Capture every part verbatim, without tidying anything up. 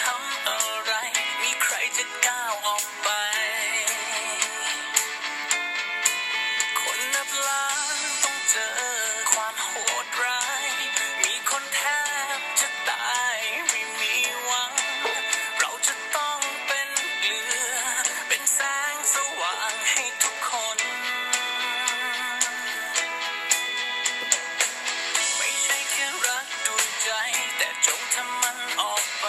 ำอะไรมีใครจะก้าวออกไปคนนับล้านต้องเจอความโหดร้ายมีคนแทบจะตายไม่มีหวังเราจะต้องเป็นเกลือเป็นแสงสว่างให้ทุกคนไม่ใช่แค่รักด้วยใจแต่จงทำมันออกไป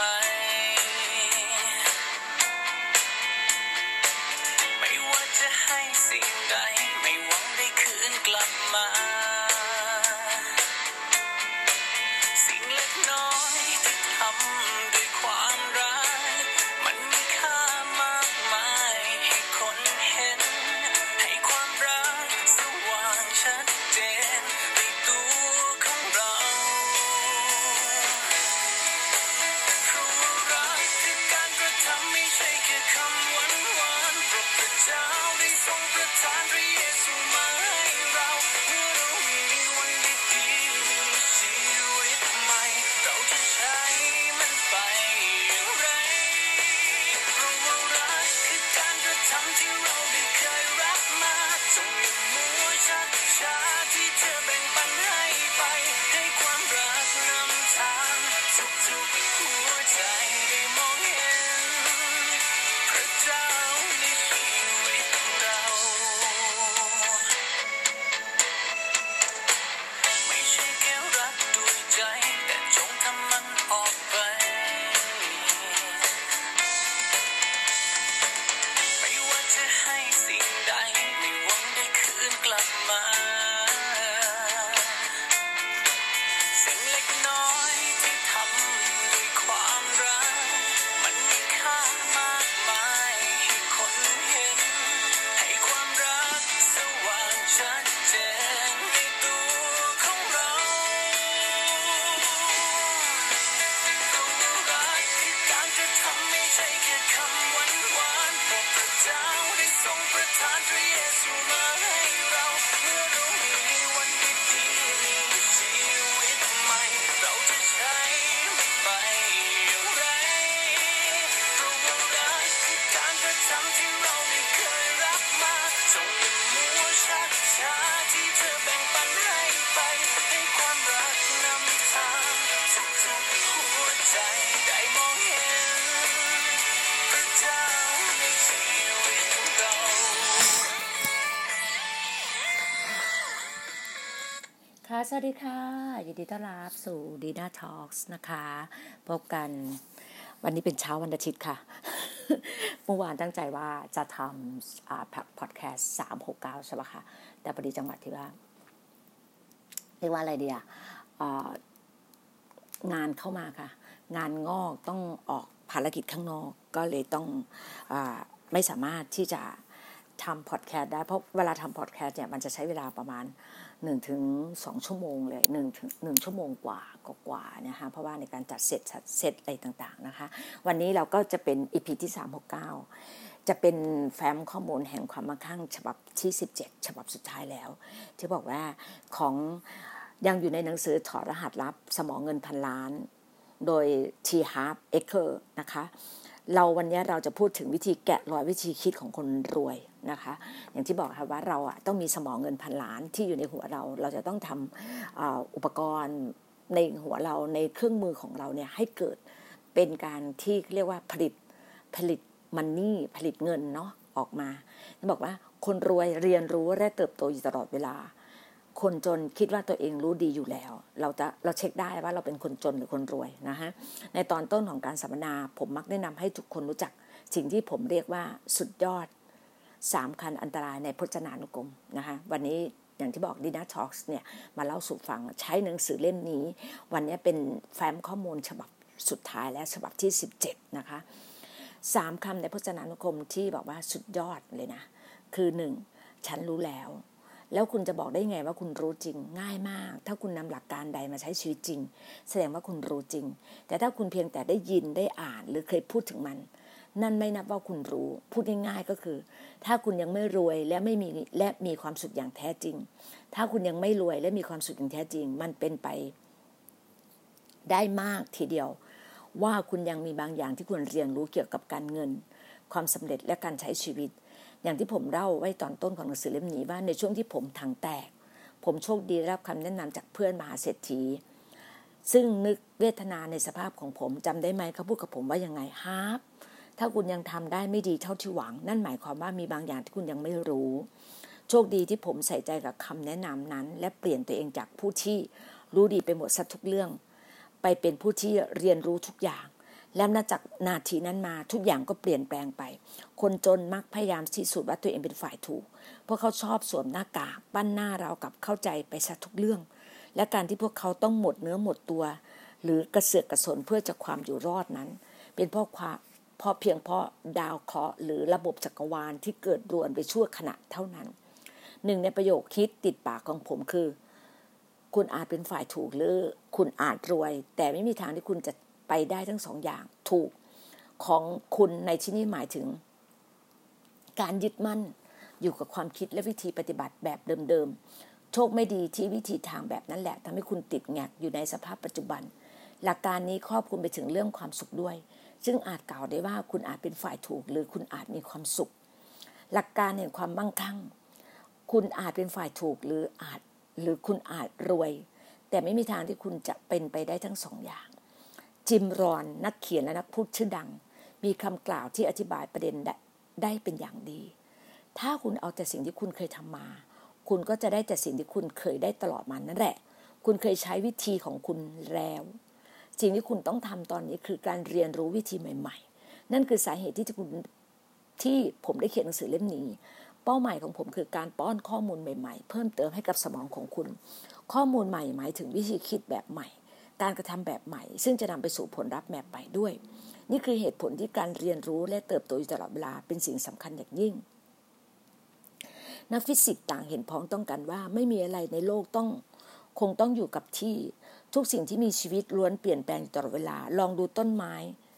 ไม่ว่าจะให้สิ่งใดไม่หวังได้คืนกลับมาสิ่งเล็กน้อยที่ทำด้วยความรักมันมีค่ามากมายให้คนเห็นให้ความรักสว่างชัดเจนในตัวของเราเพราะว่ารักคือการกระทำไม่ใช่แค่คำหวานหวานเพราะพระเจ้าได้ทรงประทานพระเยซูมาให้เราเมื่อเรามีวันดีๆมีชีวิตใหม่เราจะใช้มันไปอย่างไรเพราะว่ารักคือการกระทำที่เราได้เคยรับมาจงอย่ามัวชักช้าที่จะแบ่งปันให้ไปให้ความรักนำทางทุกๆหัวใจได้มองเห็นพระเจ้าในชีวิตเราไม่ใช่แค่รักด้วยใจแต่จงทำมันออกไปไม่ว่าจะให้สิ่งใดไม่หวังได้คืนกลับมาสิ่งเล็กน้อยที่ทำด้วยความรักมันมีค่ามากมายให้คนเห็นให้ความรักสว่างชัดเจนในตัวของเราเพราะว่ารักคือการกระทำไม่ใช่แค่คำหวานหวานเพราะพระเจ้าได้ทรงประทานพระเยซูมาให้เราเมื่อเรามีวันดีๆมีชีวิตใหม่เราจะใช้มันไปอย่างไรเพราะว่ารักคือการกระทำที่เราได้เคยรับมาจงอย่ามัวชักช้าที่จะแบ่งปันให้ไปให้ความรักนำทางทุกๆหัวใจได้มองเห็นพระเจ้าในชีวิตเราค่ะสวัสดีค่ะยินดีต้อนรับสู่ดีน่าทอล์กนะคะพบกันวันนี้เป็นเช้าวันอาทิตย์ค่ะ เมื่อวานตั้งใจว่าจะทำอ่าพอดแคสต์สามหกเก้าใช่ป่ะคะแต่พอดีจังหวัดที่ว่าเรียกว่าอะไรดีอ่ะอ่างานเข้ามาค่ะงานงอกต้องออกภารกิจข้างนอกก็เลยต้องอ่าไม่สามารถที่จะทำพอดแคสต์ได้เพราะเวลาทำพอดแคสต์เนี่ยมันจะใช้เวลาประมาณหนึ่งถึงสองชั่วโมงเลยหนึ่งถึงหนึ่งชั่วโมงกว่ากว่าๆนะคะเพราะว่าในการจัดเซตเซตอะไรต่างๆนะคะวันนี้เราก็จะเป็น อี พี ที่สามหกเก้าจะเป็นแฟ้มข้อมูลแห่งความมั่งคั่งฉบับที่สิบเจ็ดฉบับสุดท้ายแล้วที่บอกว่าของยังอยู่ในหนังสือถอดรหัสลับสมองเงินพันล้านโดย T. Harv Eker นะคะเราวันนี้เราจะพูดถึงวิธีแกะรอยวิธีคิดของคนรวยนะคะอย่างที่บอกค่ะว่าเราอ่ะต้องมีสมองเงินพันล้านที่อยู่ในหัวเราเราจะต้องทำอ่าอุปกรณ์ในหัวเราในเครื่องมือของเราเนี่ยให้เกิดเป็นการที่เรียกว่าผลิตผลิตมันนี่ผลิตเงินเนาะออกมาบอกว่าคนรวยเรียนรู้และเติบโตอยู่ตลอดเวลาคนจนคิดว่าตัวเองรู้ดีอยู่แล้วเราจะเราเช็คได้ว่าเราเป็นคนจนหรือคนรวยนะฮะในตอนต้นของการสัมมนาผมมักแนะนำให้ทุกคนรู้จักสิ่งที่ผมเรียกว่าสุดยอดสามคันอันตรายในพจนานุกรมนะคะวันนี้อย่างที่บอก Dina Talks เนี่ยมาเล่าสู่ฟังใช้หนังสือเล่มนี้วันนี้เป็นแฟ้มข้อมูลฉบับสุดท้ายและฉบับที่สิบเจ็ดนะคะสามคำในพจนานุกรมที่บอกว่าสุดยอดเลยนะคือหนึ่งฉันรู้แล้วแล้วคุณจะบอกได้ไงว่าคุณรู้จริงง่ายมากถ้าคุณนำหลักการใดมาใช้ชีวิตจริงแสดงว่าคุณรู้จริงแต่ถ้าคุณเพียงแต่ได้ยินได้อ่านหรือเคยพูดถึงมันนั่นไม่นับว่าคุณรู้พูดง่ายๆก็คือถ้าคุณยังไม่รวยและไม่มีและมีความสุขอย่างแท้จริงถ้าคุณยังไม่รวยและมีความสุขอย่างแท้จริงมันเป็นไปได้มากทีเดียวว่าคุณยังมีบางอย่างที่ควรเรียนรู้เกี่ยวกับการเงินความสำเร็จและการใช้ชีวิตอย่างที่ผมเล่าไว้ตอนต้นของหนังสือเล่มนี้ว่าในช่วงที่ผมถังแตกผมโชคดีได้รับคำแนะนำจากเพื่อนมหาเศรษฐีซึ่งนึกเวทนาในสภาพของผมจำได้ไหมเขาพูดกับผมว่ายังไงฮาร์ปถ้าคุณยังทำได้ไม่ดีเท่าที่หวังนั่นหมายความว่ามีบางอย่างที่คุณยังไม่รู้โชคดีที่ผมใส่ใจกับคำแนะนำนั้นและเปลี่ยนตัวเองจากผู้ที่รู้ดีไปหมดซะทุกเรื่องไปเป็นผู้ที่เรียนรู้ทุกอย่างและนับจากนาทีนั้นมาทุกอย่างก็เปลี่ยนแปลงไปคนจนมักพยายามพิสูจน์ว่าตัวเองเป็นฝ่ายถูกเพราะเขาชอบสวมหน้ากากปั้นหน้าเรากับเข้าใจไปซะทุกเรื่องและการที่พวกเขาต้องหมดเนื้อหมดตัวหรือกระเสือกกระสนเพื่อจะความอยู่รอดนั้นเป็นเพราะความเพราะเพียงเพราะดาวเคราะห์หรือระบบจักรวาลที่เกิดรวนไปชั่วขณะเท่านั้นหนึ่งในประโยคฮิตติดปากของผมคือคุณอาจเป็นฝ่ายถูกหรือคุณอาจรวยแต่ไม่มีทางที่คุณจะไปได้ทั้งสองอย่างถูกของคุณในที่นี้หมายถึงการยึดมั่นอยู่กับความคิดและวิธีปฏิบัติแบบเดิมๆโชคไม่ดีที่วิธีทางแบบนั้นแหละทำให้คุณติดแงกอยู่ในสภาพปัจจุบันหลักการนี้ครอบคลุมไปถึงเรื่องความสุขด้วยซึ่งอาจกล่าวได้ว่าคุณอาจเป็นฝ่ายถูกหรือคุณอาจมีความสุขหลักการแห่งความมั่งคั่งคุณอาจเป็นฝ่ายถูกหรืออาจหรือคุณอาจรวยแต่ไม่มีทางที่คุณจะเป็นไปได้ทั้งสองอย่างจิมรอนนักเขียนและนักพูดชื่อดังมีคำกล่าวที่อธิบายประเด็นได้เป็นอย่างดีถ้าคุณเอาแต่สิ่งที่คุณเคยทำมาคุณก็จะได้แต่สิ่งที่คุณเคยได้ตลอดมานั่นแหละคุณเคยใช้วิธีของคุณแล้วสิ่งที่คุณต้องทำตอนนี้คือการเรียนรู้วิธีใหม่ๆนั่นคือสาเหตุที่คุณที่ผมได้เขียนหนังสือเล่มนี้เป้าหมายของผมคือการป้อนข้อมูลใหม่ๆเพิ่มเติมให้กับสมองของคุณข้อมูลใหม่หมายถึงวิธีคิดแบบใหม่การกระทำแบบใหม่ซึ่งจะนำไปสู่ผลลัพธ์แบบใหม่ด้วยนี่คือเหตุผลที่การเรียนรู้และเติบโตอยู่ตลอดเวลาเป็นสิ่งสำคัญอย่างยิ่งนักฟิสิกส์ต่างเห็นพ้องต้องกันว่าไม่มีอะไรในโลกต้องคงต้องอยู่กับที่ทุกสิ่งที่มีชีวิตล้วนเปลี่ยนแปลงอยู่ตลอดเวลาลองดูต้นไม้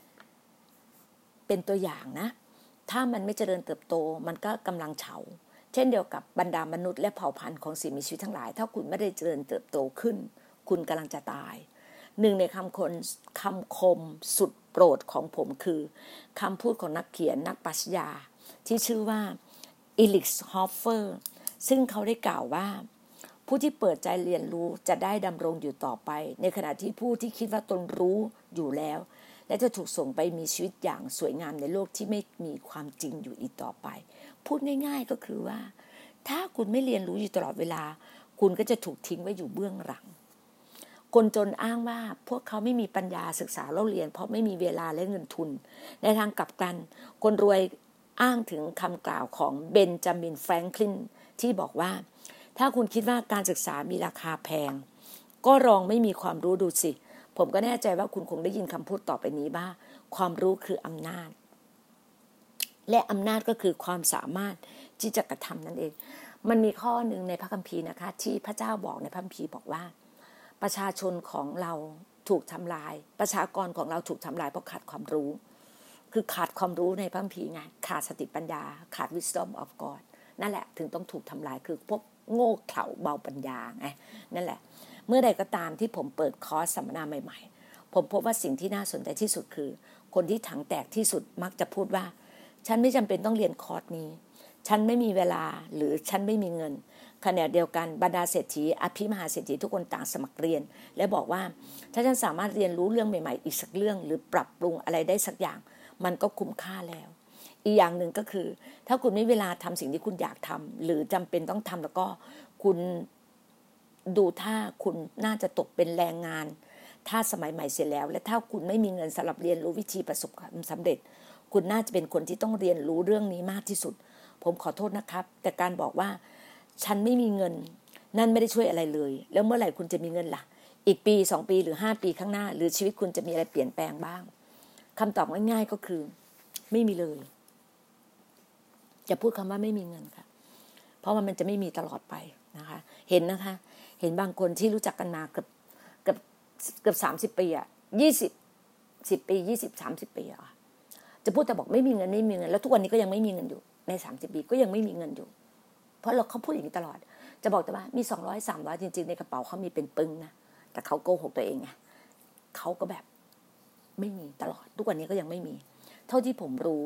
เป็นตัวอย่างนะถ้ามันไม่เจริญเติบโตมันก็กำลังเฉาเช่นเดียวกับบรรดามนุษย์และเผ่าพันธุ์ของสิ่งมีชีวิตทั้งหลายถ้าคุณไม่ได้เจริญเติบโตขึ้นคุณกำลังจะตายหนึ่งในคำคนคำคมสุดโปรดของผมคือคำพูดของนักเขียนนักปรัชญาที่ชื่อว่าอิลิกซ์ฮอฟเฟอร์ซึ่งเขาได้กล่าวว่าผู้ที่เปิดใจเรียนรู้จะได้ดำรงอยู่ต่อไปในขณะที่ผู้ที่คิดว่าตนรู้อยู่แล้วและจะถูกส่งไปมีชีวิตอย่างสวยงามในโลกที่ไม่มีความจริงอยู่อีกต่อไปพูดง่ายๆก็คือว่าถ้าคุณไม่เรียนรู้อยู่ตลอดเวลาคุณก็จะถูกทิ้งไว้อยู่เบื้องหลังคนจนอ้างว่าพวกเขาไม่มีปัญญาศึกษาเล่าเรียนเพราะไม่มีเวลาและเงินทุนในทางกลับกันคนรวยอ้างถึงคำกล่าวของเบนจามินแฟรงคลินที่บอกว่าถ้าคุณคิดว่าการศึกษามีราคาแพงก็ลองไม่มีความรู้ดูสิผมก็แน่ใจว่าคุณคงได้ยินคำพูดต่อไปนี้ว่าความรู้คืออำนาจและอำนาจก็คือความสามารถที่จะกระทำนั่นเองมันมีข้อหนึ่งในพระคัมภีร์นะคะที่พระเจ้าบอกในพระคัมภีร์บอกว่าประชาชนของเราถูกทำลายประชากรของเราถูกทำลายเพราะขาดความรู้คือขาดความรู้ในพระคัมภีร์ไงขาดสติปัญญาขาด wisdom of God นั่นแหละถึงต้องถูกทำลายคือพวกโง่เขลาเบาปัญญาไงนั่นแหละเมื่อใดก็ตามที่ผมเปิดคอร์สสัมมนาใหม่ๆผมพบว่าสิ่งที่น่าสนใจที่สุดคือคนที่ถังแตกที่สุดมักจะพูดว่าฉันไม่จำเป็นต้องเรียนคอร์สนี้ฉันไม่มีเวลาหรือฉันไม่มีเงินขณะเดียวกันบรรดาเศรษฐีอภิมหาเศรษฐีทุกคนต่างสมัครเรียนและบอกว่าถ้าฉันสามารถเรียนรู้เรื่องใหม่ๆอีกสักเรื่องหรือปรับปรุงอะไรได้สักอย่างมันก็คุ้มค่าแล้วอีกอย่างหนึ่งก็คือถ้าคุณไม่เวลาทำสิ่งที่คุณอยากทำหรือจำเป็นต้องทำแล้วก็คุณดูถ้าคุณน่าจะตกเป็นแรงงานถ้าสมัยใหม่เสร็จแล้วและถ้าคุณไม่มีเงินสำหรับเรียนรู้วิธีประสบความสำเร็จคุณน่าจะเป็นคนที่ต้องเรียนรู้เรื่องนี้มากที่สุดผมขอโทษนะครับแต่การบอกว่าฉันไม่มีเงินนั่นไม่ได้ช่วยอะไรเลยแล้วเมื่อไหร่คุณจะมีเงินล่ะอีกปีสองปีหรือห้าปีข้างหน้าหรือชีวิตคุณจะมีอะไรเปลี่ยนแปลงบ้างคำตอบง่ายๆก็คือไม่มีเลยจะพูดคำว่าไม่มีเงินค่ะเพราะว่ามันจะไม่มีตลอดไปนะคะเห็นนะคะเห็นบางคนที่รู้จักกันมาเกือบเกือบเกือบสามสิบปีอ่ะยี่สิบสิบปียี่สิบสามสิบปีอ่ะจะพูดแต่บอกไม่มีเงินไม่มีเงินแล้วทุกวันนี้ก็ยังไม่มีเงินอยู่ในสามสิบปีก็ยังไม่มีเงินอยู่เพราะเราเขาพูดอย่างนี้ตลอดจะบอกแต่ว่ามีสองร้อยสามร้อยจริงๆในกระเป๋าเขามีเป็นปึ้งนะแต่เขาโกหกตัวเองไงเขาก็แบบไม่มีตลอดทุกวันนี้ก็ยังไม่มีเท่าที่ผมรู้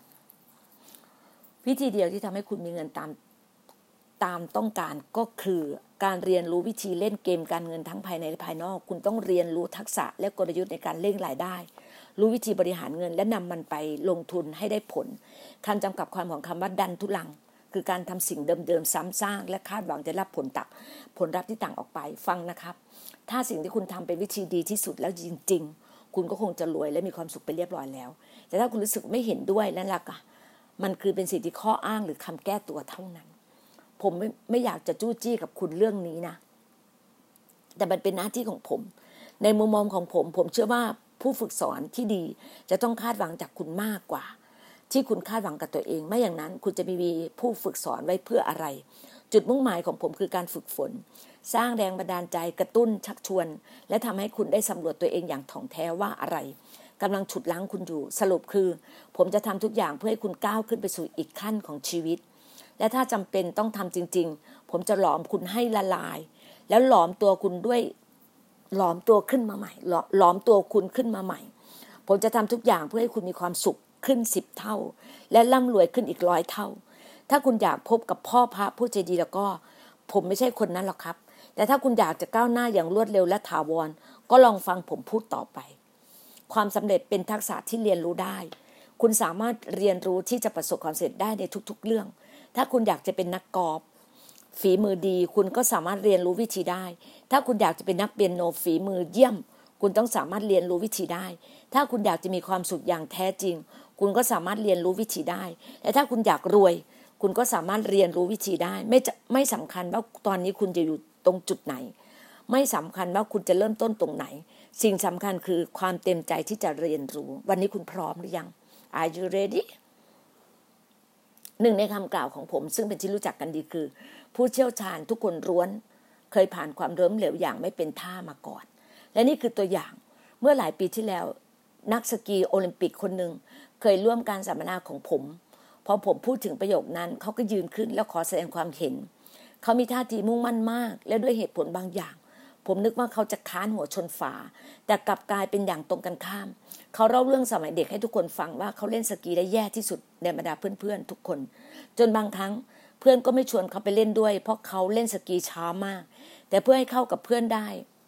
วิธีเดียวที่ทำให้คุณมีเงินตามตามต้องการก็คือการเรียนรู้วิธีเล่นเกมการเงินทั้งภายในและภายนอกคุณต้องเรียนรู้ทักษะและกลยุทธ์ในการเร่งรายได้รู้วิธีบริหารเงินและนำมันไปลงทุนให้ได้ผลคำจำกัดความของคำว่าดันทุลังคือการทำสิ่งเดิมๆซ้ำซากและคาดหวังจะรับผลตับผลลัพธ์ที่ต่างออกไปฟังนะครับถ้าสิ่งที่คุณทำเป็นวิธีดีที่สุดแล้วจริงๆคุณก็คงจะรวยและมีความสุขไปเรียบร้อยแล้วแต่ถ้าคุณรู้สึกไม่เห็นด้วยนั่นแหละค่ะมันคือเป็นสิ่งที่ข้ออ้างหรือคำแก้ตัวเท่านั้นผมไม่ไม่อยากจะจู้จี้กับคุณเรื่องนี้นะแต่มันเป็นหน้าที่ของผมในมุมมองของผมผมเชื่อว่าผู้ฝึกสอนที่ดีจะต้องคาดหวังจากคุณมากกว่าที่คุณคาดหวังกับตัวเองไม่อย่างนั้นคุณจะมีผู้ฝึกสอนไว้เพื่ออะไรจุดมุ่งหมายของผมคือการฝึกฝนสร้างแรงบันดาลใจกระตุ้นชักชวนและทำให้คุณได้สำรวจตัวเองอย่างถ่องแท้ว่าอะไรกำลังฉุดรั้งคุณอยู่สรุปคือผมจะทำทุกอย่างเพื่อให้คุณก้าวขึ้นไปสู่อีกขั้นของชีวิตและถ้าจำเป็นต้องทำจริงๆผมจะหลอมคุณให้ละลายแล้วหลอมตัวคุณด้วยหลอมตัวขึ้นมาใหม่หลอมตัวคุณขึ้นมาใหม่ผมจะทำทุกอย่างเพื่อให้คุณมีความสุขขึ้นสิบเท่าและร่ำรวยขึ้นอีกร้อยเท่าถ้าคุณอยากพบกับพ่อพระผู้ใจดีแล้วก็ผมไม่ใช่คนนั้นหรอกครับแต่ถ้าคุณอยากจะก้าวหน้าอย่างรวดเร็วและถาวรก็ลองฟังผมพูดต่อไปความสำเร็จเป็นทักษะที่เรียนรู้ได้คุณสามารถเรียนรู้ที่จะประสบความสำเร็จได้ในทุกๆเรื่องถ้าคุณอยากจะเป็นนักกอล์ฟฝีมือดีคุณก็สามารถเรียนรู้วิธีได้ถ้าคุณอยากจะเป็นนักเปียโนฝีมือเยี่ยมคุณต้องสามารถเรียนรู้วิธีได้ถ้าคุณอยากจะมีความสุขอย่างแท้จริงคุณก็สามารถเรียนรู้วิธีได้และถ้าคุณอยากรวยคุณก็สามารถเรียนรู้วิธีได้ไม่จะไม่สำคัญว่าตอนนี้คุณจะอยู่ตรงจุดไหนไม่สำคัญว่าคุณจะเริ่มต้นตรงไหนสิ่งสำคัญคือความเต็มใจที่จะเรียนรู้วันนี้คุณพร้อมหรือยัง Are you ready หนึ่งในคำกล่าวของผมซึ่งเป็นที่รู้จักกันดีคือผู้เชี่ยวชาญทุกคนล้วนเคยผ่านความล้มเหลวอย่างไม่เป็นท่ามาก่อนและนี่คือตัวอย่างเมื่อหลายปีที่แล้วนักสกีโอลิมปิกคนหนึ่งเคยร่วมการสัมมนาของผมพอผมพูดถึงประโยคนั้นเขาก็ยืนขึ้นแล้วขอแสดงความเห็นเขามีท่าทีมุ่งมั่นมากและด้วยเหตุผลบางอย่างผมนึกว่าเขาจะค้านหัวชนฝาแต่กลับกลายเป็นอย่างตรงกันข้ามเขาเล่าเรื่องสมัยเด็กให้ทุกคนฟังว่าเขาเล่นสกีได้แย่ที่สุดในบรรดาเพื่อนๆทุกคนจนบางครั้งเพื่อนก็ไม่ชวนเขาไปเล่นด้วยเพราะเขาเล่นสกีช้ามากแต่เพื่อให้เข้ากับเพื่อนได้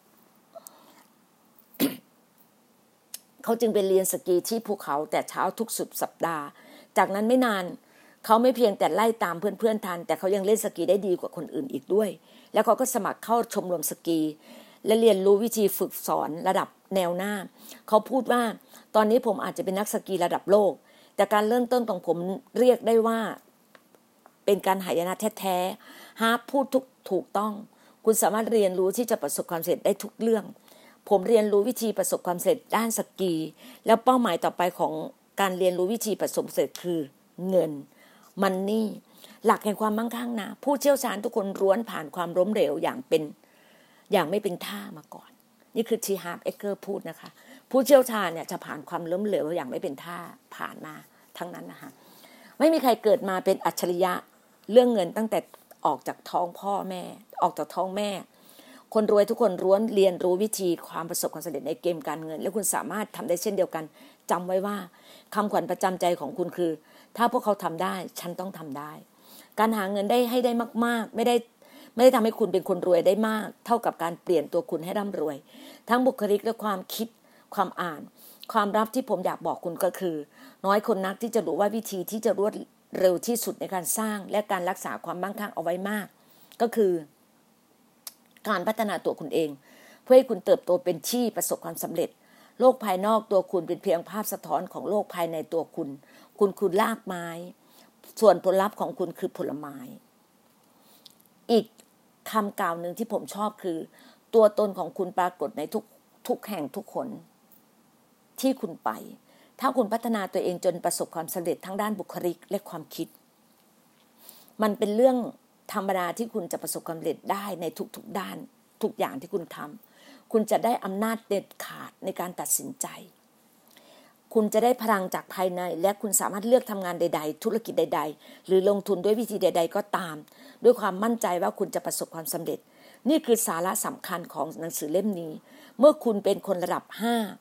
เขาจึงไปเรียนสกีที่ภูเขาแต่เช้าทุกสุดสัปดาห์จากนั้นไม่นานเขาไม่เพียงแต่ไล่ตามเพื่อนๆทันแต่เขายังเล่นสกีได้ดีกว่าคนอื่นอีกด้วยแล้วเขาก็สมัครเข้าชมรมสกีและเรียนรู้วิธีฝึกสอนระดับแนวหน้าเขาพูดว่าตอนนี้ผมอาจจะเป็นนักสกีระดับโลกแต่การเริ่มต้นของผมเรียกได้ว่าเป็นการหายนะแท้ๆหากพูดทุกถูกต้องคุณสามารถเรียนรู้ที่จะประสบความสำเร็จได้ทุกเรื่องผมเรียนรู้วิธีประสบความสำเร็จด้านสกีแล้วเป้าหมายต่อไปของการเรียนรู้วิธีประสบความสำเร็จคือเงินมันนี่หลักแห่งความมั่งคั่งนะผู้เชี่ยวชาญทุกคนล้วนผ่านความล้มเหลวอย่างเป็นอย่างไม่เป็นท่ามาก่อนนี่คือทีฮาร์ปเอเกอร์พูดนะคะผู้เชี่ยวชาญเนี่ยจะผ่านความล้มเหลวอย่างไม่เป็นท่าผ่านมาทั้งนั้นนะคะไม่มีใครเกิดมาเป็นอัจฉริยะเรื่องเงินตั้งแต่ออกจากท้องพ่อแม่ออกจากท้องแม่คนรวยทุกคนล้วนเรียนรู้วิธีความประสบความสำเร็จในเกมการเงินและคุณสามารถทำได้เช่นเดียวกันจำไว้ว่าคำขวัญประจำใจของคุณคือถ้าพวกเขาทำได้ฉันต้องทำได้การหาเงินได้ให้ได้มากๆไม่ได้ไม่ได้ทำให้คุณเป็นคนรวยได้มากเท่ากับการเปลี่ยนตัวคุณให้ร่ำรวยทั้งบุคลิกและความคิดความอ่านความลับที่ผมอยากบอกคุณก็คือน้อยคนนักที่จะรู้ว่าวิธีที่จะรวดเร็วที่สุดในการสร้างและการรักษาความมั่งคั่งเอาไว้มากก็คือการพัฒนาตัวคุณเองเพื่อให้คุณเติบโตเป็นที่ประสบความสำเร็จโลกภายนอกตัวคุณเป็นเพียงภาพสะท้อนของโลกภายในตัวคุณคุณคือรากไม้ส่วนผลลัพธ์ของคุณคือผลไม้อีกคำกล่าวหนึ่งที่ผมชอบคือตัวตนของคุณปรากฏในทุกทุกแห่งทุกคนที่คุณไปถ้าคุณพัฒนาตัวเองจนประสบความสำเร็จทั้งด้านบุคลิกและความคิดมันเป็นเรื่องธรรมดาที่คุณจะประสบความสำเร็จได้ในทุกๆด้านทุกอย่างที่คุณทำคุณจะได้อำนาจเด็ดขาดในการตัดสินใจคุณจะได้พลังจากภายในและคุณสามารถเลือกทำงานใดๆธุรกิจใดๆหรือลงทุนด้วยวิธีใดๆก็ตามด้วยความมั่นใจว่าคุณจะประสบความสำเร็จนี่คือสาระสำคัญของหนังสือเล่มนี้เมื่อคุณเป็นคนระดับห้า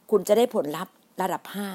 คุณจะได้ผลลัพธ์ระดับห้า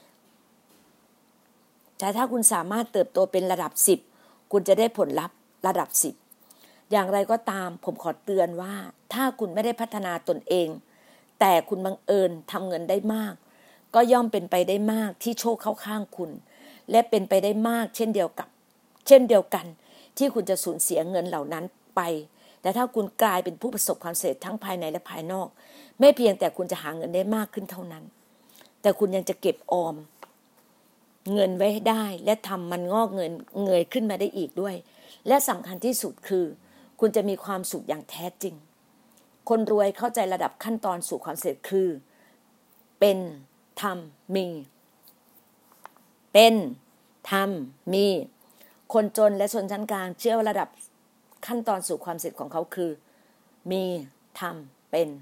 แต่ถ้าคุณสามารถเติบโตเป็นระดับสิบคุณจะได้ผลลัพธ์ระดับสิบอย่างไรก็ตามผมขอเตือนว่าถ้าคุณไม่ได้พัฒนาตนเองแต่คุณบังเอิญทำเงินได้มากก็ย่อมเป็นไปได้มากที่โชคเข้าข้างคุณและเป็นไปได้มากเช่นเดียวกับเช่นเดียวกันที่คุณจะสูญเสียเงินเหล่านั้นไปแต่ถ้าคุณกลายเป็นผู้ประสบความสำเร็จทั้งภายในและภายนอกไม่เพียงแต่คุณจะหาเงินได้มากขึ้นเท่านั้นแต่คุณยังจะเก็บออมเงินไว้ให้ได้และทำมันงอกเงินเงยขึ้นมาได้อีกด้วยและสำคัญที่สุดคือคุณจะมีความสุขอย่างแท้จริงคนรวยเข้าใจระดับขั้นตอนสู่ความสำเร็จคือเป็นทำมีเป็นทำมีคนจนและชนชั้นกลางเชื่อว่าระดับขั้นตอนสู่ความสำเร็จของเขาคือมีทำเป็น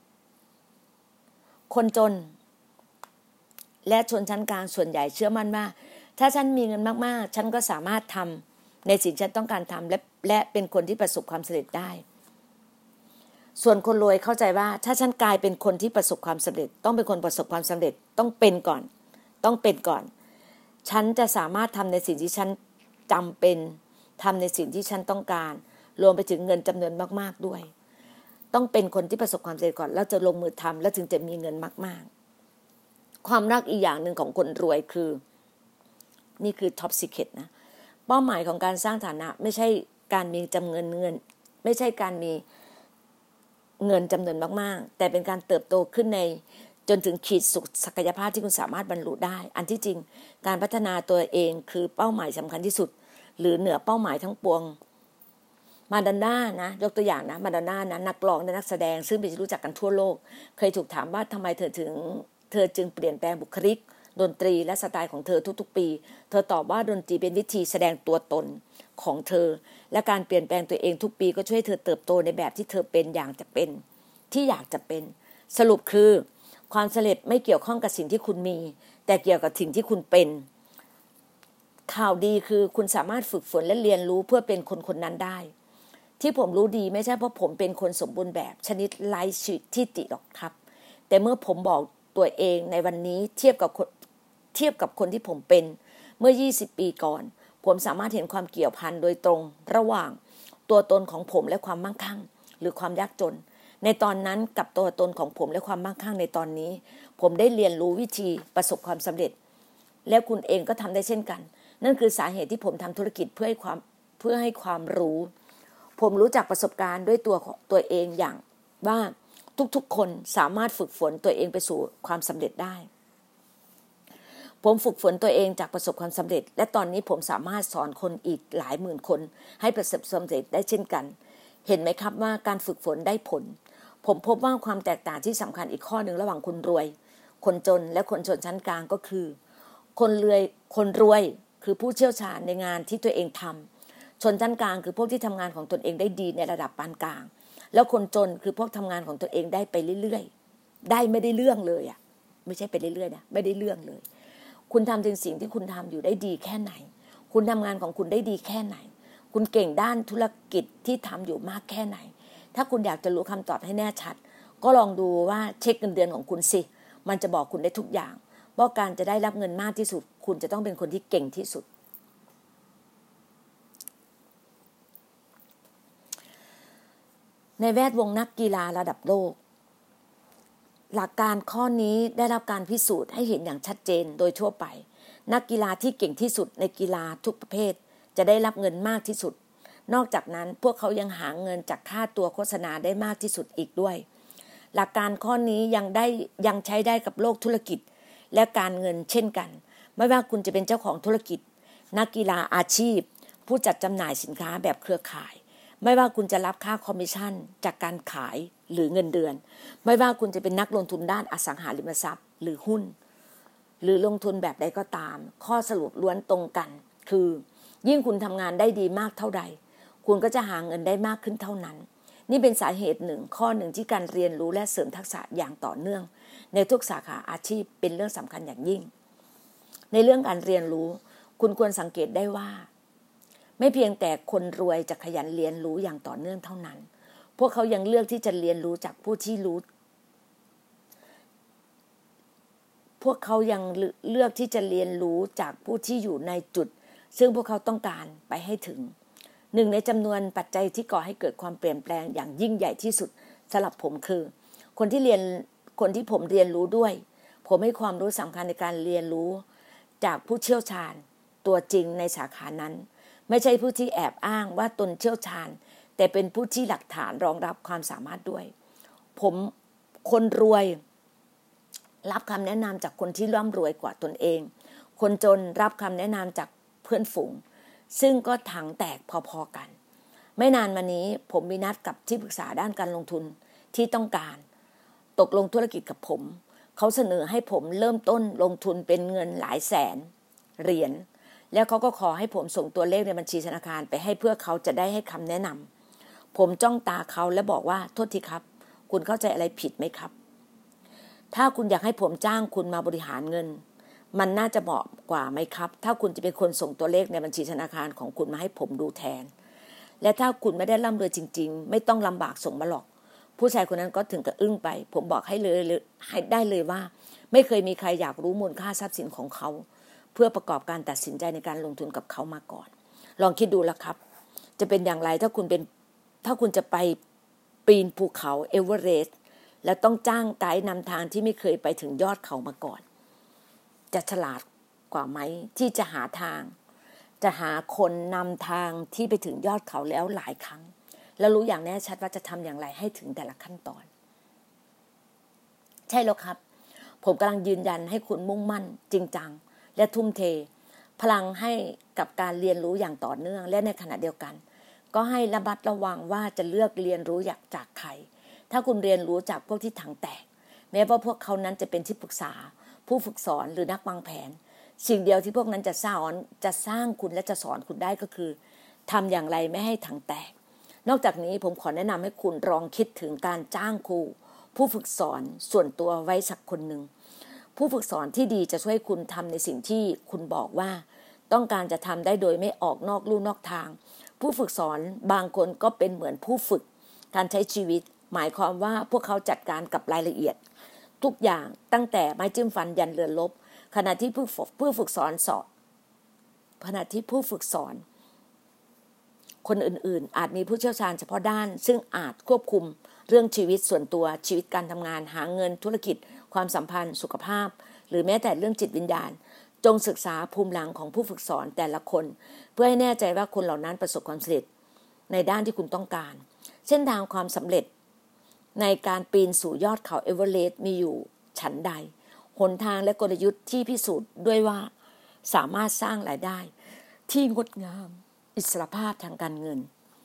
คนจนและชนชั้นกลางส่วนใหญ่เชื่อมั่นว่าถ้าฉันมีเงินมากๆฉันก็สามารถทำในสิ่งที่ฉันต้องการทำและและเป็นคนที่ประสบความสำเร็จได้ส่วนคนรวยเข้าใจว่าถ้าฉันกลายเป็นคนที่ประสบความสำเร็จต้องเป็นคนประสบความสำเร็จต้องเป็นก่อนต้องเป็นก่อนฉันจะสามารถทำในสิ่งที่ฉันจำเป็นทำในสิ่งที่ฉันต้องการรวมไปถึงเงินจำนวนมากๆด้วยต้องเป็นคนที่ประสบความสำเร็จก่อนแล้วจะลงมือทำแล้วถึงจะมีเงินมากๆความรักอีกอย่างหนึ่งของคนรวยคือนี่คือท็อปซีเคร็ตนะเป้าหมายของการสร้างฐานะไม่ใช่การมีจำนวนเงินไม่ใช่การมีเงินจำนวนมากๆแต่เป็นการเติบโตขึ้นในจนถึงขีดสุดศักยภาพที่คุณสามารถบรรลุได้อันที่จริงการพัฒนาตัวเองคือเป้าหมายสำคัญที่สุดหรือเหนือเป้าหมายทั้งปวงมาดอนน่านะยกตัวอย่างนะมาดอนน่านะนักร้องและนักแสดงซึ่งเป็นที่รู้จักกันทั่วโลกเคยถูกถามว่าทำไมเธอถึงเธอจึงเปลี่ยนแปลงบุคลิกดนตรีและสไตล์ของเธอทุกๆปีเธอตอบว่าดนตรีเป็นวิธีแสดงตัวตนของเธอและการเปลี่ยนแปลงตัวเองทุกปีก็ช่วยเธอเติบโตในแบบที่เธอเป็นอย่างจะเป็นที่อยากจะเป็นสรุปคือความสำเร็จไม่เกี่ยวข้องกับสิ่งที่คุณมีแต่เกี่ยวกับสิ่งที่คุณเป็นข่าวดีคือคุณสามารถฝึกฝนและเรียนรู้เพื่อเป็นคนคนนั้นได้ที่ผมรู้ดีไม่ใช่เพราะผมเป็นคนสมบูรณ์แบบชนิดไร้ที่ติหรอกครับแต่เมื่อผมบอกตัวเองในวันนี้เทียบกับเทียบกับคนที่ผมเป็นเมื่อยี่สิบปีก่อนผมสามารถเห็นความเกี่ยวพันโดยตรงระหว่างตัวตนของผมและความมั่งคั่งหรือความยากจนในตอนนั้นกับตัวตนของผมและความมั่งคั่งในตอนนี้ผมได้เรียนรู้วิธีประสบความสำเร็จและคุณเองก็ทำได้เช่นกันนั่นคือสาเหตุที่ผมทำธุรกิจเพื่อให้ความเพื่อให้ความรู้ผมรู้จักประสบการณ์ด้วยตัวของตัวเองอย่างว่าทุกๆคนสามารถฝึกฝนตัวเองไปสู่ความสำเร็จได้ผมฝึกฝนตัวเองจากประสบความสำเร็จและตอนนี้ผมสามารถสอนคนอีกหลายหมื่นคนให้ประสบความสำเร็จได้เช่นกันเห็นไหมครับว่าการฝึกฝนได้ผลผมพบว่าความแตกต่างที่สำคัญอีกข้อหนึ่งระหว่างคนรวยคนจนและคนชนชั้นกลางก็คือคนรวยคนรวยคือผู้เชี่ยวชาญในงานที่ตัวเองทำชนชั้นกลางคือพวกที่ทำงานของตนเองได้ดีในระดับปานกลางแล้วคนจนคือพวกทำงานของตัวเองได้ไปเรื่อยๆได้ไม่ได้เรื่องเลยอ่ะไม่ใช่ไปเรื่อยๆนะไม่ได้เรื่องเลยคุณทำถึงสิ่งที่คุณทำอยู่ได้ดีแค่ไหนคุณทำงานของคุณได้ดีแค่ไหนคุณเก่งด้านธุรกิจที่ทำอยู่มากแค่ไหนถ้าคุณอยากจะรู้คำตอบให้แน่ชัดก็ลองดูว่าเช็คเงินเดือนของคุณสิมันจะบอกคุณได้ทุกอย่างเพราะการจะได้รับเงินมากที่สุดคุณจะต้องเป็นคนที่เก่งที่สุดในแวดวงนักกีฬาระดับโลกหลักการข้อนี้ได้รับการพิสูจน์ให้เห็นอย่างชัดเจนโดยทั่วไปนักกีฬาที่เก่งที่สุดในกีฬาทุกประเภทจะได้รับเงินมากที่สุดนอกจากนั้นพวกเขายังหาเงินจากค่าตัวโฆษณาได้มากที่สุดอีกด้วยหลักการข้อนี้ยังได้ยังใช้ได้กับโลกธุรกิจและการเงินเช่นกันไม่ว่าคุณจะเป็นเจ้าของธุรกิจนักกีฬาอาชีพผู้จัดจำหน่ายสินค้าแบบเครือข่ายไม่ว่าคุณจะรับค่าคอมมิชชั่นจากการขายหรือเงินเดือนไม่ว่าคุณจะเป็นนักลงทุนด้านอสังหาริมทรัพย์หรือหุ้นหรือลงทุนแบบใดก็ตามข้อสรุปล้วนตรงกันคือยิ่งคุณทำงานได้ดีมากเท่าใดคุณก็จะหาเงินได้มากขึ้นเท่านั้นนี่เป็นสาเหตุหนึ่งข้อหนึ่งที่การเรียนรู้และเสริมทักษะอย่างต่อเนื่องในทุกสาขาอาชีพเป็นเรื่องสำคัญอย่างยิ่งในเรื่องการเรียนรู้คุณควรสังเกตได้ว่าไม่เพียงแต่คนรวยจะขยันเรียนรู้อย่างต่อเนื่องเท่านั้นพวกเขายังเลือกที่จะเรียนรู้จากผู้ที่รู้พวกเขายังเลือกที่จะเรียนรู้จากผู้ที่อยู่ในจุดซึ่งพวกเขาต้องการไปให้ถึงหนึ่งในจำนวนปัจจัยที่ก่อให้เกิดความเปลี่ยนแปลงอย่างยิ่งใหญ่ที่สุดสำหรับผมคือคนที่เรียนคนที่ผมเรียนรู้ด้วยผมให้ความรู้สำคัญในการเรียนรู้จากผู้เชี่ยวชาญตัวจริงในสาขานั้นไม่ใช่ผู้ที่แอบอ้างว่าตนเชี่ยวชาญแต่เป็นผู้ที่หลักฐานรองรับความสามารถด้วยผมคนรวยรับคำแนะนำจากคนที่ร่ำรวยกว่าตนเองคนจนรับคำแนะนำจากเพื่อนฝูงซึ่งก็ถังแตกพอๆกันไม่นานมานี้ผมมีนัดกับที่ปรึกษาด้านการลงทุนที่ต้องการตกลงธุรกิจกับผมเขาเสนอให้ผมเริ่มต้นลงทุนเป็นเงินหลายแสนเหรียญแล้วเขาก็ขอให้ผมส่งตัวเลขในบัญชีธนาคารไปให้เพื่อเขาจะได้ให้คำแนะนำผมจ้องตาเขาและบอกว่าโทษทีครับคุณเข้าใจอะไรผิดไหมครับถ้าคุณอยากให้ผมจ้างคุณมาบริหารเงินมันน่าจะเหมาะกว่าไหมครับถ้าคุณจะเป็นคนส่งตัวเลขในบัญชีธนาคารของคุณมาให้ผมดูแทนและถ้าคุณไม่ได้ร่ำรวยจริงๆไม่ต้องลำบากส่งมาหรอกผู้ชายคนนั้นก็ถึงกับอึ้งไปผมบอกให้เลยให้ได้เลยว่าไม่เคยมีใครอยากรู้มูลค่าทรัพย์สินของเขาเพื่อประกอบการตัดสินใจในการลงทุนกับเขามาก่อนลองคิดดูละครับจะเป็นอย่างไรถ้าคุณเป็นถ้าคุณจะไปปีนภูเขาเอเวอเรสต์แล้วต้องจ้างไกด์นำทางที่ไม่เคยไปถึงยอดเขามาก่อนจะฉลาดกว่าไหมที่จะหาทางจะหาคนนำทางที่ไปถึงยอดเขาแล้วหลายครั้งแล้วรู้อย่างแน่ชัดว่าจะทำอย่างไรให้ถึงแต่ละขั้นตอนใช่แล้วครับผมกำลังยืนยันให้คุณมุ่งมั่นจริงจังและทุ่มเทพลังให้กับการเรียนรู้อย่างต่อเนื่องและในขณะเดียวกันก็ให้ระมัดระวังว่าจะเลือกเรียนรู้จากใครถ้าคุณเรียนรู้จากพวกที่ถังแตกแม้ว่าพวกเขานั้นจะเป็นที่ปรึกษาผู้ฝึกสอนหรือนักวางแผนสิ่งเดียวที่พวกนั้นจะสอนจะสร้างคุณและจะสอนคุณได้ก็คือทำอย่างไรไม่ให้ถังแตกนอกจากนี้ผมขอแนะนำให้คุณลองคิดถึงการจ้างครูผู้ฝึกสอนส่วนตัวไว้สักคนหนึ่งผู้ฝึกสอนที่ดีจะช่วยคุณทำในสิ่งที่คุณบอกว่าต้องการจะทำได้โดยไม่ออกนอกลู่นอกทางผู้ฝึกสอนบางคนก็เป็นเหมือนผู้ฝึกการใช้ชีวิตหมายความว่าพวกเขาจัดการกับรายละเอียดทุกอย่างตั้งแต่ไม้จิ้มฟันยันเรือนลบขณะที่ผู้ผู้ฝึกสอนสอนขณะที่ผู้ฝึกสอนคนอื่นๆอาจมีผู้เชี่ยวชาญเฉพาะด้านซึ่งอาจควบคุมเรื่องชีวิตส่วนตัวชีวิตการทำงานหาเงินธุรกิจความสัมพันธ์สุขภาพหรือแม้แต่เรื่องจิตวิญญาณจงศึกษาภูมิหลังของผู้ฝึกสอนแต่ละคนเพื่อให้แน่ใจว่าคนเหล่านั้นประสบความสำเร็จในด้านที่คุณต้องการเส้นทางความสำเร็จในการปีนสู่ยอดเขาเอเวอเรสต์มีอยู่ฉันใดหนทางและกลยุทธ์ที่พิสูจน์ด้วยว่าสามารถสร้างรายได้ที่งดงามอิสรภาพทางการเงิน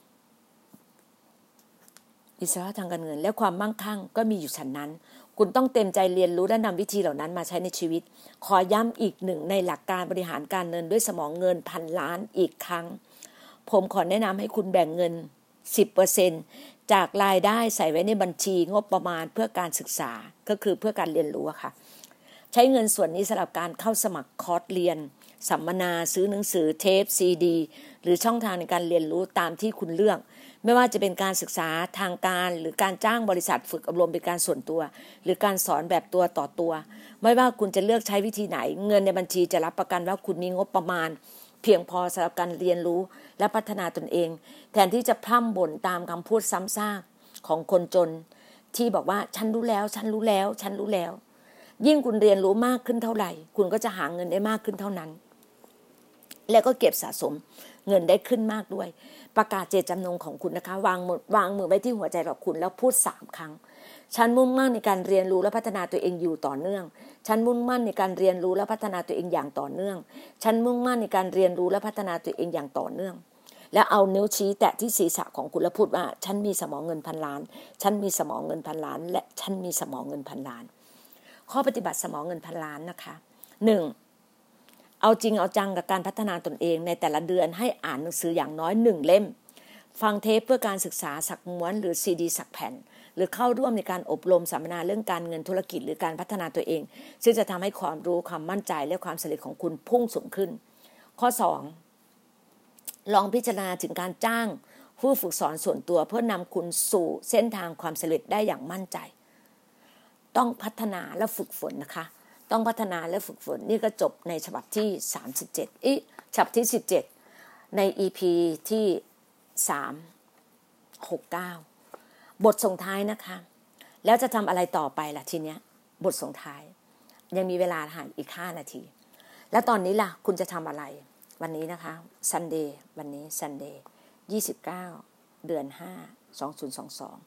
อิสรภาพทางการเงินและความมั่งคั่งก็มีอยู่ฉันนั้นคุณต้องเต็มใจเรียนรู้และนำวิธีเหล่านั้นมาใช้ในชีวิตขอย้ำอีกหนึ่งในหลักการบริหารการเงินด้วยสมองเงินพันล้านอีกครั้งผมขอแนะนำให้คุณแบ่งเงิน สิบเปอร์เซ็นต์ จากรายได้ใส่ไว้ในบัญชีงบประมาณเพื่อการศึกษาก็คือเพื่อการเรียนรู้อะค่ะใช้เงินส่วนนี้สำหรับการเข้าสมัครคอร์สเรียนสัมมนาซื้อหนังสือเทปซีดีหรือช่องทางในการเรียนรู้ตามที่คุณเลือกไม่ว่าจะเป็นการศึกษาทางการหรือการจ้างบริษัทฝึกอบรมเป็นการส่วนตัวหรือการสอนแบบตัวต่อตัวไม่ว่าคุณจะเลือกใช้วิธีไหนเงินในบัญชีจะรับประกันว่าคุณมีงบประมาณเพียงพอสำหรับการเรียนรู้และพัฒนาตนเองแทนที่จะพร่ำบ่นตามคำพูดซ้ำซากของคนจนที่บอกว่าฉันรู้แล้วฉันรู้แล้วฉันรู้แล้วยิ่งคุณเรียนรู้มากขึ้นเท่าไหร่คุณก็จะหาเงินได้มากขึ้นเท่านั้นแล้วก็เก็บสะสมเงินได้ขึ้นมากด้วยประกาศเจตจำนงของคุณนะคะวางวางมือไว้ที่หัวใจของคุณแล้วพูดสามครั้งฉันมุ่งมั่นในการเรียนรู้และพัฒนาตัวเองอยู่ต่อเนื่องฉันมุ่งมั่นในการเรียนรู้และพัฒนาตัวเองอย่างต่อเนื่องฉันมุ่งมั่นในการเรียนรู้และพัฒนาตัวเองอย่างต่อเนื่องแล้วเอานิ้วชี้แตะที่ศีรษะของคุณแล้วพูดว่าฉันมีสมองเงินพันล้านฉันมีสมองเงินพันล้านและฉันมีสมองเงินพันล้านข้อปฏิบัติสมองเงินพันล้านนะคะหนึ่งเอาจริงเอาจังกับการพัฒนาตนเองในแต่ละเดือนให้อ่านหนังสืออย่างน้อยหนึ่งเล่มฟังเทปเพื่อการศึกษาสักม้วนหรือซีดีสักแผ่นหรือเข้าร่วมในการอบรมสัมมนาเรื่องการเงินธุรกิจหรือการพัฒนาตัวเองซึ่งจะทำให้ความรู้ความมั่นใจและความสำเร็จของคุณพุ่งสูงขึ้นข้อสองลองพิจารณาถึงการจ้างผู้ฝึกสอนส่วนตัวเพื่อนำคุณสู่เส้นทางความสำเร็จได้อย่างมั่นใจต้องพัฒนาและฝึกฝนนะคะต้องพัฒนาและฝึกฝนนี่ก็จบในฉบับที่สามสิบเจ็ดอีฉบับที่สิบเจ็ดใน อี พี ที่สามร้อยหกสิบเก้าบทส่งท้ายนะคะแล้วจะทำอะไรต่อไปล่ะทีเนี้ยบทส่งท้ายยังมีเวลาห่างอีกห้านาทีแล้วตอนนี้ล่ะคุณจะทำอะไรวันนี้นะคะ Sunday วันนี้ Sunday ยี่สิบเก้าเดือนห้าสองพันยี่สิบสอง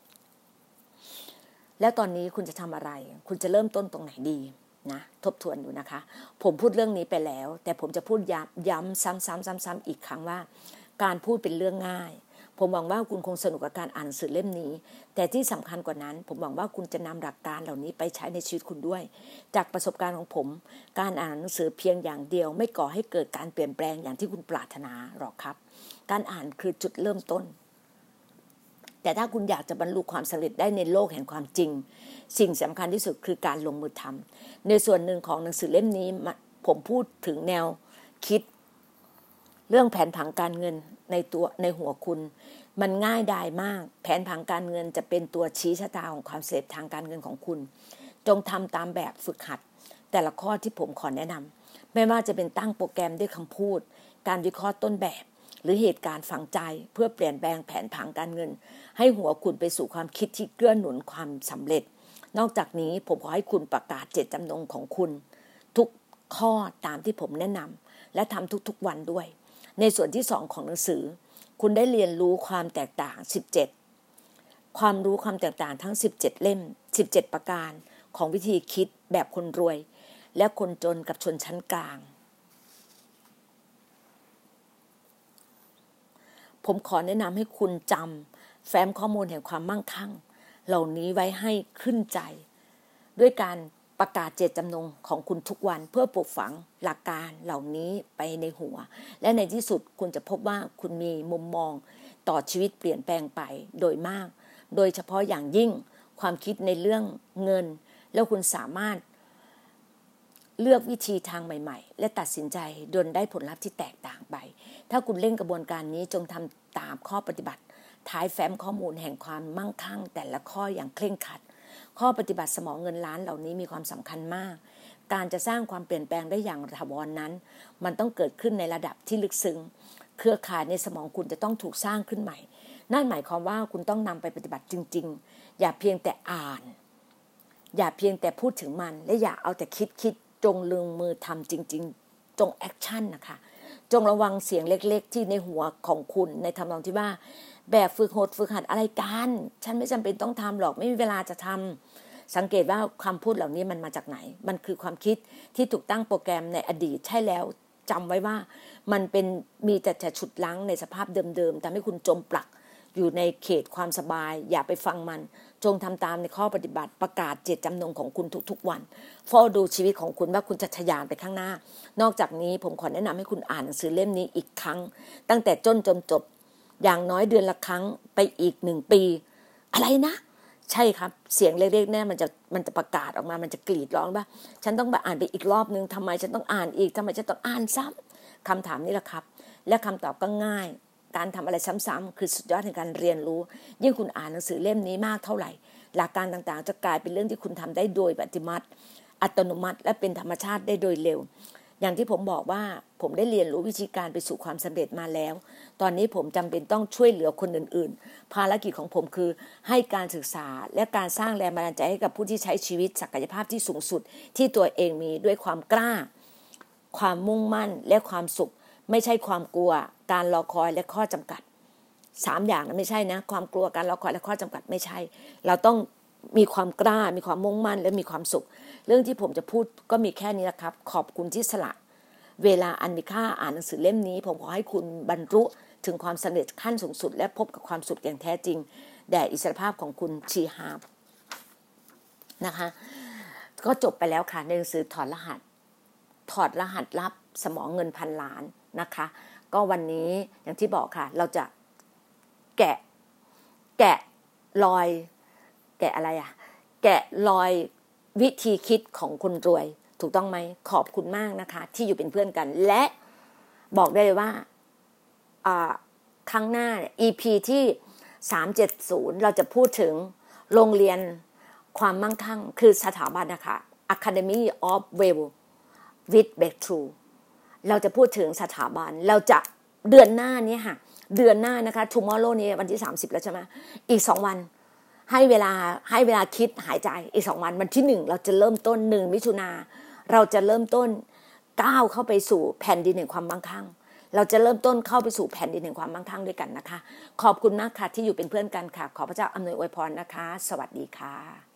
แล้วตอนนี้คุณจะทำอะไรคุณจะเริ่มต้นตรงไหนดีนะทบทวนดูนะคะผมพูดเรื่องนี้ไปแล้วแต่ผมจะพูดย้ำย้ำซ้ำๆๆๆอีกครั้งว่าการพูดเป็นเรื่องง่ายผมหวังว่าคุณคงสนุกกับการอ่านหนังสือเล่มนี้แต่ที่สำคัญกว่านั้นผมหวังว่าคุณจะนำหลักการเหล่านี้ไปใช้ในชีวิตคุณด้วยจากประสบการณ์ของผมการอ่านหนังสือเพียงอย่างเดียวไม่ก่อให้เกิดการเปลี่ยนแปลงอย่างที่คุณปรารถนาหรอกครับการอ่านคือจุดเริ่มต้นแต่ถ้าคุณอยากจะบรรลุความสำเร็จได้ในโลกแห่งความจริงสิ่งสำคัญที่สุดคือการลงมือทำในส่วนหนึ่งของหนังสือเล่มนี้ผมพูดถึงแนวคิดเรื่องแผนผังการเงินในตัวในหัวคุณมันง่ายดายมากแผนผังการเงินจะเป็นตัวชี้ชะตาของความสำเร็จทางการเงินของคุณจงทำตามแบบฝึกหัดแต่ละข้อที่ผมขอแนะนำไม่ว่าจะเป็นตั้งโปรแกรมด้วยคำพูดการวิเคราะห์ต้นแบบหรือเหตุการณ์ฝังใจเพื่อเปลี่ยนแปลงแผนผังการเงินให้หัวคุณไปสู่ความคิดที่เกื้อหนุนความสำเร็จนอกจากนี้ผมขอให้คุณประกาศเจตจำนงของคุณทุกข้อตามที่ผมแนะนำและทำทุกๆวันด้วยในส่วนที่สองของหนังสือคุณได้เรียนรู้ความแตกต่างสิบเจ็ดความรู้ความแตกต่างทั้งสิบเจ็ดเล่มสิบเจ็ดประการของวิธีคิดแบบคนรวยและคนจนกับชนชั้นกลางผมขอแนะนำให้คุณจำแฟ้มข้อมูลแห่งความมั่งคั่งเหล่านี้ไว้ให้ขึ้นใจด้วยการประกาศเจตจำนงของคุณทุกวันเพื่อปลูกฝังหลักการเหล่านี้ไปในหัวและในที่สุดคุณจะพบว่าคุณมีมุมมองต่อชีวิตเปลี่ยนแปลงไปโดยมากโดยเฉพาะอย่างยิ่งความคิดในเรื่องเงินแล้วคุณสามารถเลือกวิธีทางใหม่ๆและตัดสินใจจนได้ผลลัพธ์ที่แตกต่างไปถ้าคุณเล่นกระบวนการนี้จงทำตามข้อปฏิบัติท้ายแฟ้มข้อมูลแห่งความมั่งคั่งแต่ละข้ออย่างเคร่งครัดข้อปฏิบัติสมองเงินล้านเหล่านี้มีความสำคัญมากการจะสร้างความเปลี่ยนแปลงได้อย่างถาวรนั้นมันต้องเกิดขึ้นในระดับที่ลึกซึ้งเครือข่ายในสมองคุณจะต้องถูกสร้างขึ้นใหม่นั่นหมายความว่าคุณต้องนำไปปฏิบัติจริงๆอย่าเพียงแต่อ่านอย่าเพียงแต่พูดถึงมันและอย่าเอาแต่คิดคิดจงลงมือทำจริงๆจงแอคชั่นนะคะจงระวังเสียงเล็กๆที่ในหัวของคุณในทำนองที่ว่าแบบฝึกหัดฝึกหัดอะไรกันฉันไม่จำเป็นต้องทำหรอกไม่มีเวลาจะทำสังเกตว่าคำพูดเหล่านี้มันมาจากไหนมันคือความคิดที่ถูกตั้งโปรแกรมในอดีตใช่แล้วจำไว้ว่ามันเป็นมีแต่จะฉุดรั้งในสภาพเดิมๆทำให้คุณจมปลักอยู่ในเขตความสบายอย่าไปฟังมันจงทำตามในข้อปฏิบัติประกาศเจตจำนงของคุณทุกๆวันเฝ้าดูชีวิตของคุณว่าคุณจะทะยานไปข้างหน้านอกจากนี้ผมขอแนะนำให้คุณอ่านหนังสือเล่มนี้อีกครั้งตั้งแต่ต้นจนจบอย่างน้อยเดือนละครั้งไปอีกหนึ่งปีอะไรนะใช่ครับเสียงเล็กๆเนี่ยมันจะมันจะประกาศออกมามันจะกรีดร้องว่าฉันต้องไปอ่านไปอีกรอบนึงทำไมฉันต้องอ่านอีกทำไมฉันต้องอ่านซ้ำคำถามนี้แหละครับและคำตอบก็ง่ายการทำอะไรซ้ำๆคือสุดยอดในการเรียนรู้ยิ่งคุณอ่านหนังสือเล่มนี้มากเท่าไหร่หลักการต่างๆจะกลายเป็นเรื่องที่คุณทำได้โดยอัตโนมัติอัตโนมัติและเป็นธรรมชาติได้โดยเร็วอย่างที่ผมบอกว่าผมได้เรียนรู้วิธีการไปสู่ความสำเร็จมาแล้วตอนนี้ผมจำเป็นต้องช่วยเหลือคนอื่นๆภารกิจของผมคือให้การศึกษาและการสร้างแรงบันดาลใจให้กับผู้ที่ใช้ชีวิตศักยภาพที่สูงสุดที่ตัวเองมีด้วยความกล้าความมุ่งมั่นและความสุขไม่ใช่ความกลัวการรอคอยและข้อจำกัดสามอย่างนั้นไม่ใช่นะความกลัวการรอคอยและข้อจำกัดไม่ใช่เราต้องมีความกล้ามีความมุ่งมั่นและมีความสุขเรื่องที่ผมจะพูดก็มีแค่นี้แหละครับขอบคุณที่สละเวลาอันมีค่าอ่านหนังสือเล่มนี้ผมขอให้คุณบรรลุถึงความสำเร็จขั้นสูงสุดและพบกับความสุขอย่างแท้จริงแด่อิสรภาพของคุณชีฮาบนะคะก็จบไปแล้วค่ะในหนังสือถอดรหัสถอดรหัสลับสมองเงินพันล้านนะคะก็วันนี้อย่างที่บอกค่ะเราจะแกะแกะรอยแกะอะไรอ่ะแกะรอยวิธีคิดของคนรวยถูกต้องไหมขอบคุณมากนะคะที่อยู่เป็นเพื่อนกันและบอกได้เลยว่าครั้งหน้า อี พี ที่สามร้อยเจ็ดสิบเราจะพูดถึงโรงเรียนความมั่งคั่งคือสถาบันนะคะ Academy of Well with Breakthrough เราจะพูดถึงสถาบันเราจะเดือนหน้านี้ค่ะเดือนหน้านะคะ tomorrow นี้วันที่สามสิบแล้วใช่ไหมอีกสองวันให้เวลาให้เวลาคิดหายใจอีกสองวันวันที่หนึ่งเราจะเริ่มต้นหนึ่งมิถุนาเราจะเริ่มต้นก้าวเข้าไปสู่แผ่นดินแห่งความมั่งคั่งเราจะเริ่มต้นเข้าไปสู่แผ่นดินแห่งความมั่งคั่งด้วยกันนะคะขอบคุณมากค่ะที่อยู่เป็นเพื่อนกันค่ะขอพระเจ้าอำนวยอวยพรนะคะสวัสดีค่ะ